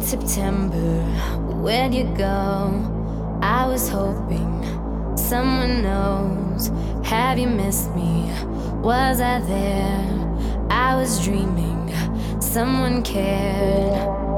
September, where'd you go? I was hoping someone knows. Have you missed me? Was I there? I was dreaming someone cared.